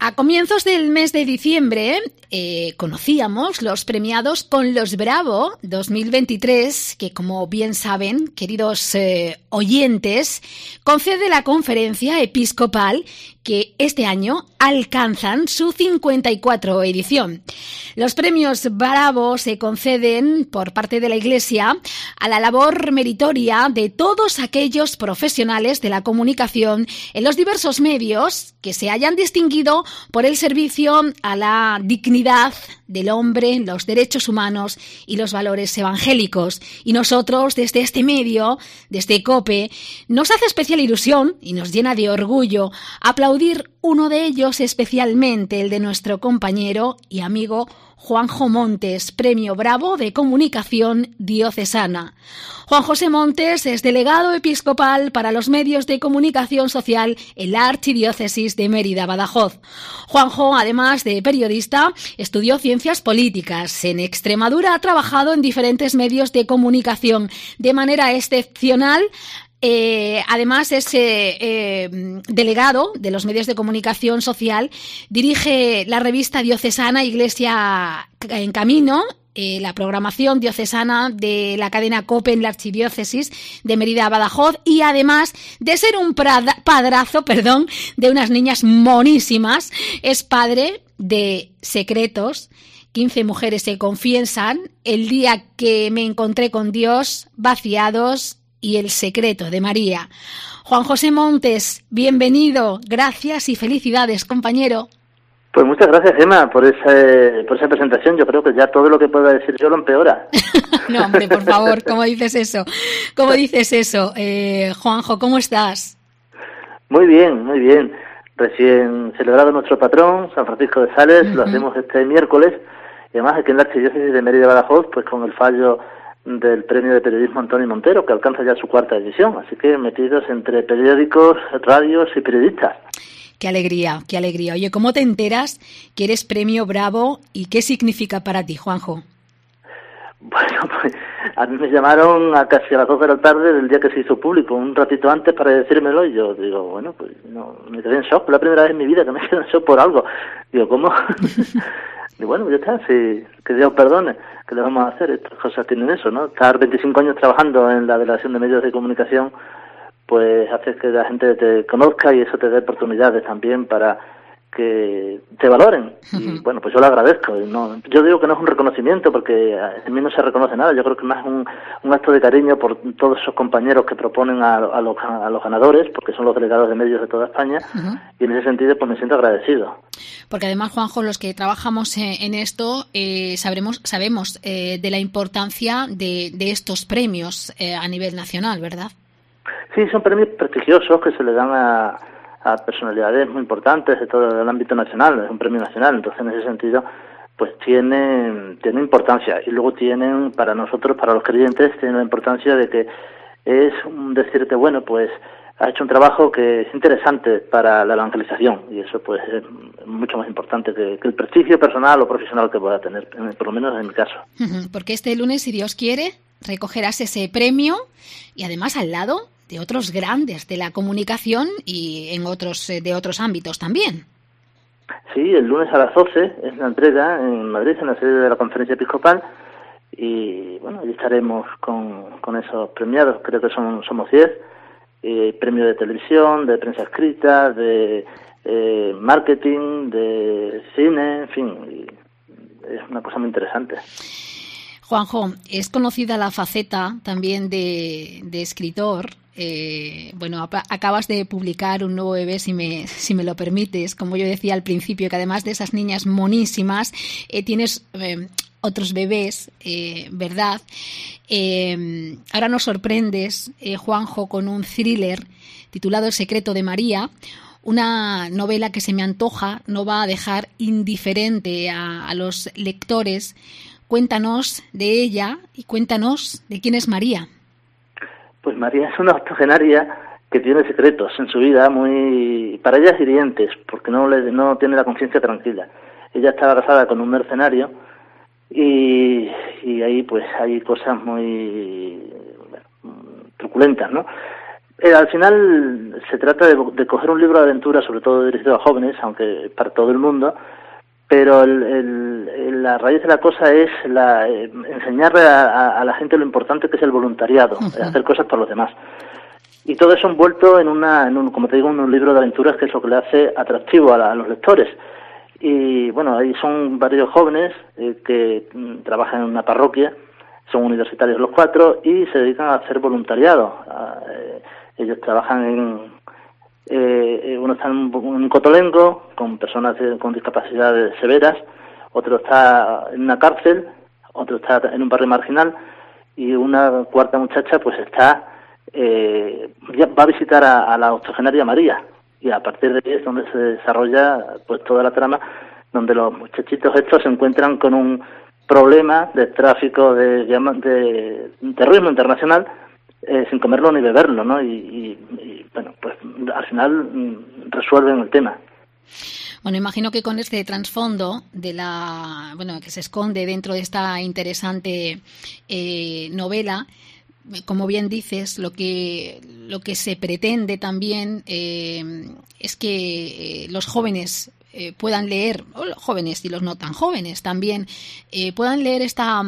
A comienzos del mes de diciembre conocíamos los premiados con los Bravo 2023, que como bien saben, queridos oyentes, concede la Conferencia Episcopal que este año alcanzan su 54 edición. Los premios Bravo se conceden por parte de la Iglesia a la labor meritoria de todos aquellos profesionales de la comunicación en los diversos medios que se hayan distinguido por el servicio a la dignidad del hombre, los derechos humanos y los valores evangélicos. Y nosotros, desde este medio, desde COPE, nos hace especial ilusión y nos llena de orgullo aplaudir uno de ellos, especialmente el de nuestro compañero y amigo Juanjo Montes, Premio Bravo de Comunicación Diocesana. Juan José Montes es delegado episcopal para los medios de comunicación social en la Archidiócesis de Mérida-Badajoz. Juanjo, además de periodista, estudió ciencias políticas. En Extremadura ha trabajado en diferentes medios de comunicación de manera excepcional. Además es delegado de los medios de comunicación social, dirige la revista diocesana Iglesia en Camino, la programación diocesana de la cadena COPE en la Archidiócesis de Mérida-Badajoz, y además de ser un padrazo de unas niñas monísimas, es padre de Secretos. 15 mujeres se confiesan, El día que me encontré con Dios, Vaciados y El secreto de María. Juan José Montes, bienvenido, gracias y felicidades, compañero. Pues muchas gracias, Gemma, por esa presentación. Yo creo que ya todo lo que pueda decir yo lo empeora. No, hombre, por favor, ¿cómo dices eso? ¿Cómo dices eso? Juanjo, ¿cómo estás? Muy bien, muy bien. Recién celebrado nuestro patrón, San Francisco de Sales, lo hacemos este miércoles, y además aquí en la Archidiócesis de Mérida-Badajoz, pues con el fallo del Premio de Periodismo Antonio Montero, que alcanza ya su 4ª edición, así que metidos entre periódicos, radios y periodistas. Qué alegría, qué alegría. Oye, ¿cómo te enteras que eres Premio Bravo y qué significa para ti, Juanjo? Bueno, pues a mí me llamaron a casi a las 2 de la tarde del día que se hizo público, un ratito antes para decírmelo, y yo digo, bueno, pues no, me quedé en shock, la primera vez en mi vida que me quedé en shock por algo. Digo, ¿cómo? Y bueno, ya está, sí, que Dios perdone, que le vamos a hacer, estas cosas tienen eso, ¿no? Estar 25 años trabajando en la Delegación de Medios de Comunicación, pues hace que la gente te conozca y eso te dé oportunidades también para que te valoren. Y bueno, pues yo lo agradezco. No, yo digo que no es un reconocimiento porque en mí no se reconoce nada. Yo creo que más es un acto de cariño por todos esos compañeros que proponen a los ganadores, porque son los delegados de medios de toda España, y en ese sentido pues me siento agradecido. Porque además, Juanjo, los que trabajamos en esto sabemos de la importancia de estos premios a nivel nacional, ¿verdad? Sí, son premios prestigiosos que se le dan a personalidades muy importantes de todo el ámbito nacional, es un premio nacional, entonces en ese sentido pues tiene importancia, y luego tienen, para nosotros, para los creyentes, tiene la importancia de que es decirte, bueno, pues ha hecho un trabajo que es interesante para la evangelización, y eso pues es mucho más importante que el prestigio personal o profesional que pueda tener, por lo menos en mi caso. Porque este lunes, si Dios quiere, recogerás ese premio, y además al lado de otros grandes de la comunicación y en otros de otros ámbitos también. Sí, el lunes a las 12 es la entrega en Madrid, en la sede de la Conferencia Episcopal, y bueno, allí estaremos con esos premiados, creo que somos 10, premio de televisión, de prensa escrita, de marketing, de cine, en fin, es una cosa muy interesante. Juanjo, es conocida la faceta también de escritor. Acabas de publicar un nuevo bebé, si me lo permites, como yo decía al principio, que además de esas niñas monísimas, tienes otros bebés, ¿verdad? Ahora nos sorprendes, Juanjo, con un thriller titulado El secreto de María, una novela que se me antoja no va a dejar indiferente a los lectores. Cuéntanos de ella y cuéntanos de quién es María. Pues María es una octogenaria que tiene secretos en su vida muy, para ella, hirientes, porque no tiene la conciencia tranquila. Ella está casada con un mercenario y ahí pues hay cosas muy truculentas, ¿no? Al final se trata de coger un libro de aventura, sobre todo dirigido a jóvenes, aunque para todo el mundo, pero la raíz de la cosa es enseñarle a la gente lo importante que es el voluntariado, hacer cosas por los demás. Y todo eso envuelto en como te digo, un libro de aventuras, que es lo que le hace atractivo a los lectores. Y bueno, ahí son varios jóvenes que trabajan en una parroquia, son universitarios los 4 y se dedican a hacer voluntariado. Ellos trabajan uno está en un cotolengo con personas con discapacidades severas, otro está en una cárcel, otro está en un barrio marginal y una cuarta muchacha pues ya va a visitar a la octogenaria María, y a partir de ahí es donde se desarrolla pues toda la trama, donde los muchachitos estos se encuentran con un problema de tráfico de terrorismo internacional, sin comerlo ni beberlo, ¿no? Y bueno, pues al final resuelven el tema. Bueno, imagino que con este trasfondo que se esconde dentro de esta interesante novela, como bien dices, lo que se pretende también es que los jóvenes puedan leer, o los jóvenes y los no tan jóvenes también, puedan leer esta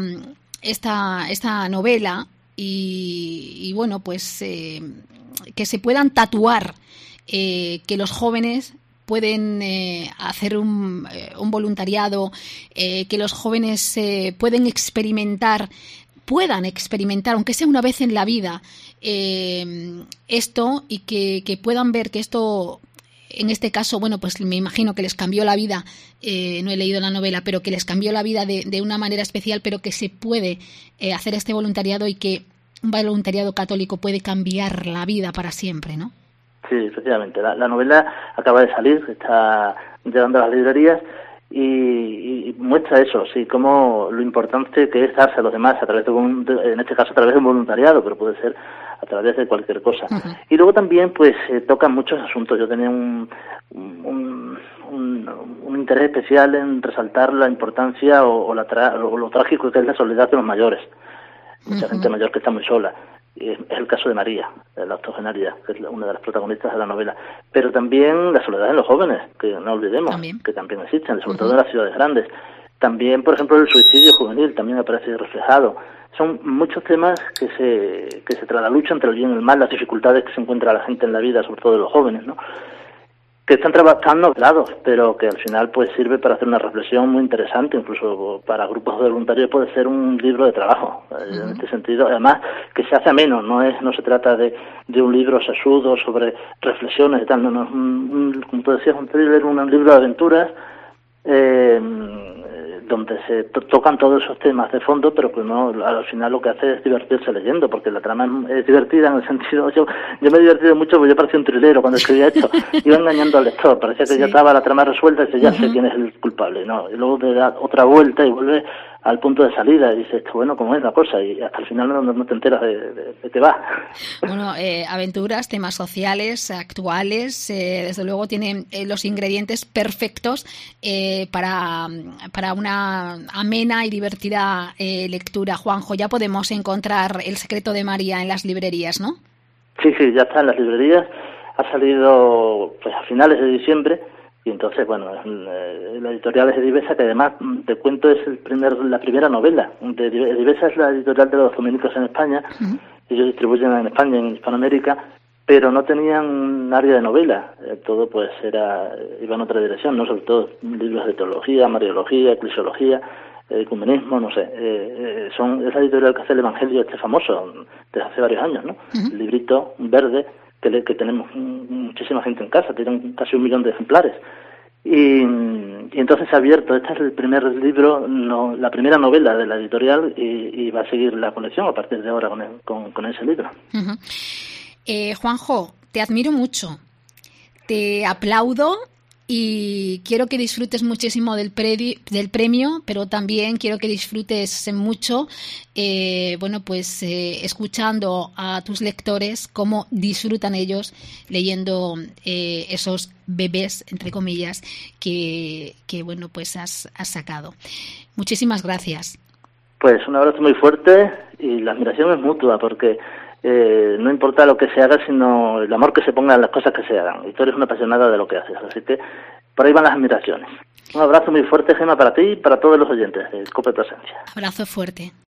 novela y bueno, pues que se puedan tatuar, que los jóvenes pueden hacer un voluntariado, que los jóvenes puedan experimentar, aunque sea una vez en la vida, esto, y que puedan ver que esto, en este caso, bueno, pues me imagino que les cambió la vida, no he leído la novela, pero que les cambió la vida de una manera especial, pero que se puede hacer este voluntariado y que un voluntariado católico puede cambiar la vida para siempre, ¿no? Sí, efectivamente. La novela acaba de salir, está llegando a las librerías y muestra eso, sí, como lo importante que es darse a los demás a través en este caso a través de un voluntariado, pero puede ser a través de cualquier cosa. Uh-huh. Y luego también pues tocan muchos asuntos. Yo tenía un interés especial en resaltar la importancia o lo trágico que es la soledad de los mayores. Mucha gente mayor que está muy sola. Es el caso de María, la octogenaria, que es una de las protagonistas de la novela. Pero también la soledad en los jóvenes, que no olvidemos, que también existen, sobre todo en las ciudades grandes. También, por ejemplo, el suicidio juvenil también aparece reflejado. Son muchos temas que se trata la lucha entre el bien y el mal, las dificultades que se encuentra la gente en la vida, sobre todo de los jóvenes, ¿no? Que están trabajando novelados, pero que al final pues sirve para hacer una reflexión muy interesante, incluso para grupos de voluntarios puede ser un libro de trabajo, en este sentido. Además, que se hace ameno, no se trata de un libro sesudo sobre reflexiones y tal, como tú decías, un thriller, un libro de aventuras, donde se tocan todos esos temas de fondo, pero pues no, al final lo que hace es divertirse leyendo, porque la trama es divertida en el sentido, yo me he divertido mucho porque yo parecía un trilero cuando escribía esto, iba engañando al lector, parecía que ya estaba la trama resuelta y dice, ya sé quién es el culpable, no, y luego te da otra vuelta y vuelve al punto de salida y dices, bueno, ¿cómo es la cosa? Y hasta el final no te enteras de qué va. Bueno, aventuras, temas sociales, actuales, desde luego tienen los ingredientes perfectos para una amena y divertida lectura. Juanjo, ya podemos encontrar El secreto de María en las librerías, ¿no? Sí, ya está en las librerías, ha salido pues a finales de diciembre. Y entonces, bueno, la editorial es Edivesa, que además, te cuento, es la primera novela. Edivesa es la editorial de los dominicos en España. Uh-huh. Ellos distribuyen en España, en Hispanoamérica, pero no tenían un área de novela. Todo pues iba en otra dirección, ¿no? Sobre todo libros de teología, mariología, eclesiología, ecumenismo, no sé. Es la editorial que hace el Evangelio famoso desde hace varios años, ¿no? Uh-huh. El librito verde que tenemos muchísima gente en casa, tienen casi 1 millón de ejemplares. Y entonces se ha abierto, este es el primer libro, la primera novela de la editorial, y va a seguir la colección a partir de ahora con ese libro. Uh-huh. Juanjo, te admiro mucho, te aplaudo y quiero que disfrutes muchísimo del premio, pero también quiero que disfrutes mucho, escuchando a tus lectores cómo disfrutan ellos leyendo esos bebés, entre comillas, que has sacado. Muchísimas gracias. Pues un abrazo muy fuerte y la admiración es mutua, porque no importa lo que se haga, sino el amor que se ponga en las cosas que se hagan. Y tú eres una apasionada de lo que haces, así que por ahí van las admiraciones. Un abrazo muy fuerte, Gemma, para ti y para todos los oyentes de COPE Tu Esencia. Abrazo fuerte.